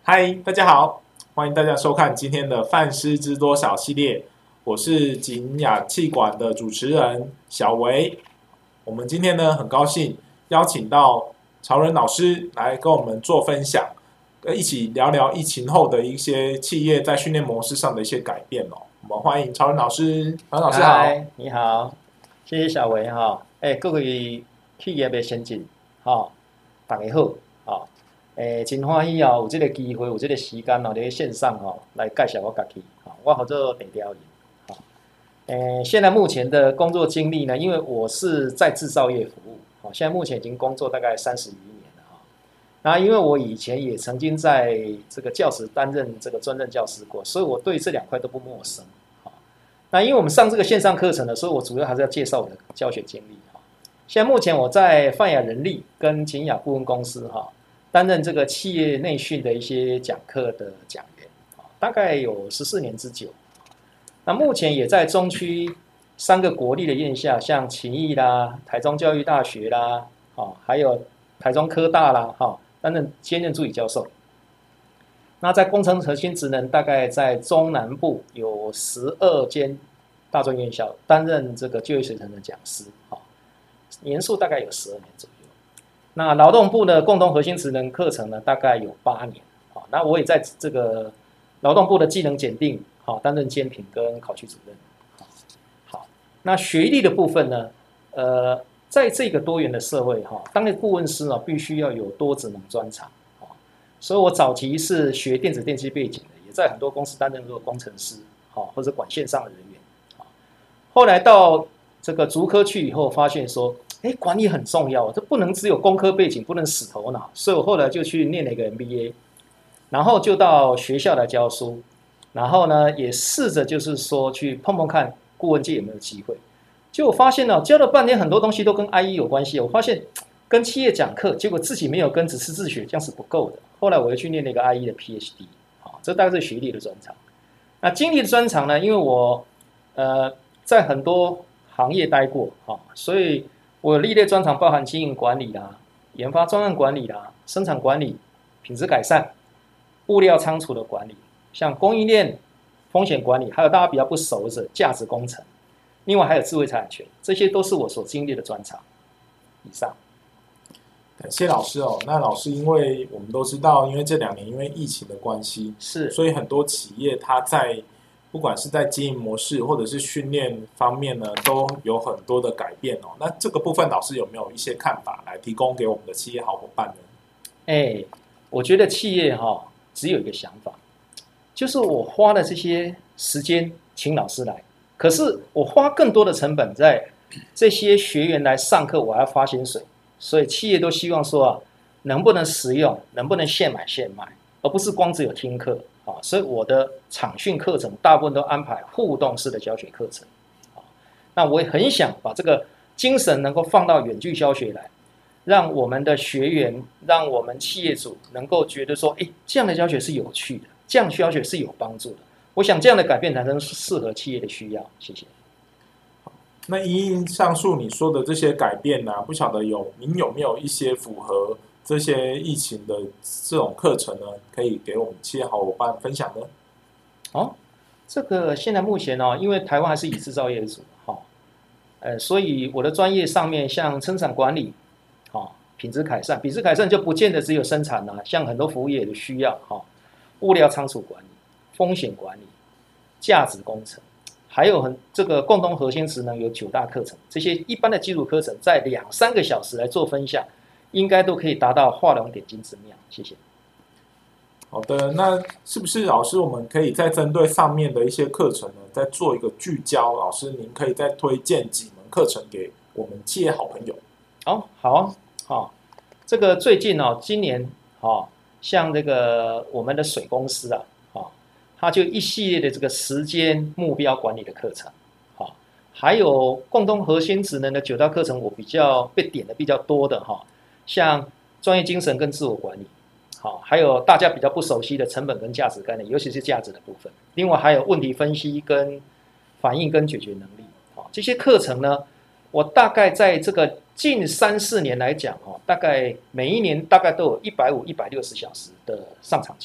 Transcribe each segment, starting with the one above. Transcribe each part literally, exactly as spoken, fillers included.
嗨，大家好，欢迎大家收看今天的《范师知多少》系列，我是景雅气管的主持人小维。我们今天呢，很高兴邀请到曹仁老师来跟我们做分享，一起聊聊疫情后的一些企业在训练模式上的一些改变哦。我们欢迎曹仁老师，曹仁老师好。 嗨，你好，谢谢小维哈。哎，各位企业的先进，哈，大家好，哈。诶，真欢喜哦，有这个机会，有这个时间哦，在线上哦来介绍我自己。哈，我叫做陈雕林。哈，诶，现在目前的工作经历呢，因为我是在制造业服务，好，现在目前已经工作大概三十余年了哈。那因为我以前也曾经在这个教室担任这个专任教师过，所以我对这两块都不陌生。那因为我们上这个线上课程的时候，我主要还是要介绍我的教学经历哈。现在目前我在泛亚人力跟景雅顾问公司哈，担任这个企业内训的一些讲课的讲员，大概有十四年之久。那目前也在中区三个国立的院校，像勤益啦、台中教育大学啦，哈，还有台中科大啦，哈，担任兼任助理教授。那在工程核心职能，大概在中南部有十二间大专院校担任这个就业学程的讲师，好，年数大概有十二年左右。那劳动部的共同核心职能课程呢，大概有八年，好，那我也在这个劳动部的技能检定，好，担任监评跟考区主任，好，那学历的部分呢，呃，在这个多元的社会，哈，当个顾问师呢，必须要有多职能专长。所以我早期是学电子电机背景的，也在很多公司担任过工程师，好，或者管线上的人员，好。后来到这个竹科去以后，发现说，哎，管理很重要，这不能只有工科背景，不能死头脑。所以我后来就去念了一个 M B A， 然后就到学校来教书，然后呢，也试着就是说去碰碰看顾问界有没有机会。结果发现呢，教了半天，很多东西都跟 I E 有关系。我发现跟企业讲课，结果自己没有跟，只是自学，这样是不够的。后来我又去念了一个 I E 的 P H D， 好，这大概是学历的专长。那经历的专长呢？因为我呃在很多行业待过，哈，所以我历练专长包含经营管理啦、研发专案管理啦、生产管理、品质改善、物料仓储的管理，像供应链风险管理，还有大家比较不熟的价值工程，另外还有智慧财产权，这些都是我所经历的专长。以上。 感谢老师哦。那老师，因为我们都知道，因为这两年因为疫情的关系， 是， 所以很多企业它在不管是在经营模式或者是训练方面呢，都有很多的改变哦。那这个部分，老师有没有一些看法来提供给我们的企业好伙伴呢？ 哎，我觉得企业哈、哦、只有一个想法，就是我花了这些时间请老师来，可是我花更多的成本在这些学员来上课，我还要发薪水。所以企业都希望说啊，能不能实用，能不能现买现卖，而不是光只有听课啊。所以我的场训课程大部分都安排互动式的教学课程啊。那我也很想把这个精神能够放到远距教学来，让我们的学员，让我们企业主能够觉得说，哎，这样的教学是有趣的，这样的教学是有帮助的。我想这样的改变才能适合企业的需要。谢谢。 那因上述你说的这些改变呢、啊，不晓得有您有没有一些符合这些疫情的这种课程呢，可以给我们企业好伙伴分享呢？ 哦，这个现在目前哦，因为台湾还是以制造业为主，哈、哦，呃，所以我的专业上面像生产管理，哦，品质改善，品质改善就不见得只有生产啦、啊，像很多服务业的需要，哈、哦，物料仓储管理、风险管理、价值工程。还有很这个共同核心职能有九大课程，这些一般的基础课程在两三个小时来做分享，应该都可以达到画龙点睛之妙。谢谢。 好的，那是不是老师我们可以再针对上面的一些课程呢，再做一个聚焦？老师您可以再推荐几门课程给我们企业好朋友？ 哦，好啊，好、哦，这个最近哦，今年哦，像这个我们的水公司啊。它就一系列的这个时间目标管理的课程，好，还有共同核心职能的九大课程，我比较被点的比较多的哈，像专业精神跟自我管理，好，还有大家比较不熟悉的成本跟价值概念，尤其是价值的部分。另外还有问题分析跟反应跟解决能力，好，这些课程呢，我大概在这个近三四年来讲，哈，大概每一年大概都有一百五、一百六十小时的上场记录。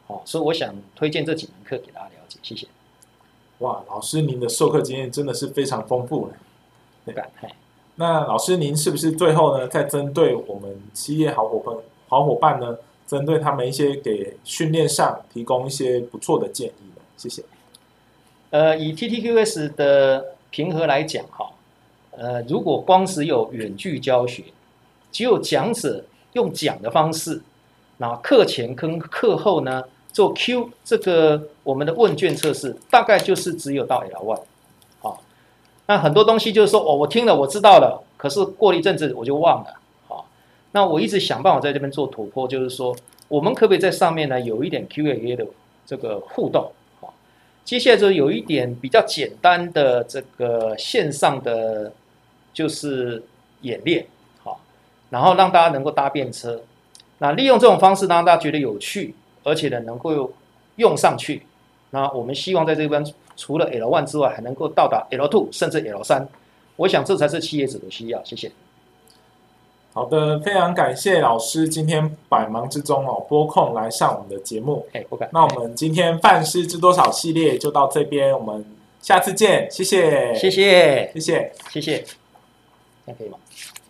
好，所以我想推荐这几门课给大家了解，谢谢。 哇，老师您的授课经验真的是非常丰富了。 不敢， 那老师您是不是最后呢，再针对我们企业好伙伴好伙伴呢，针对他们一些给训练上提供一些不错的建议呢？谢谢。 呃，以 T T Q S 的评核来讲，哈，呃，如果光只有远距教学，只有讲者用讲的方式，那课前跟课后呢做 Q 这个我们的问卷测试，大概就是只有到 L 一，好，那很多东西就是说，哦，我听了我知道了，可是过了一阵子我就忘了，好，那我一直想办法在这边做突破，就是说，我们可不可以在上面呢有一点 Q and A 的这个互动？接下来就有一点比较简单的这个线上的就是演练，好，然后让大家能够搭便车，那利用这种方式让大家觉得有趣，而且呢能够用上去。那我们希望在这边除了 L 一 之外，还能够到达 L 二 甚至 L 三。我想这才是企业者的需要。谢谢。 好的，非常感谢老师今天百忙之中哦拨空来上我们的节目。 哎，不敢。 那我们今天范师知多少系列就到这边，我们下次见，谢谢， 谢谢， 谢谢， 谢谢，这样可以吗？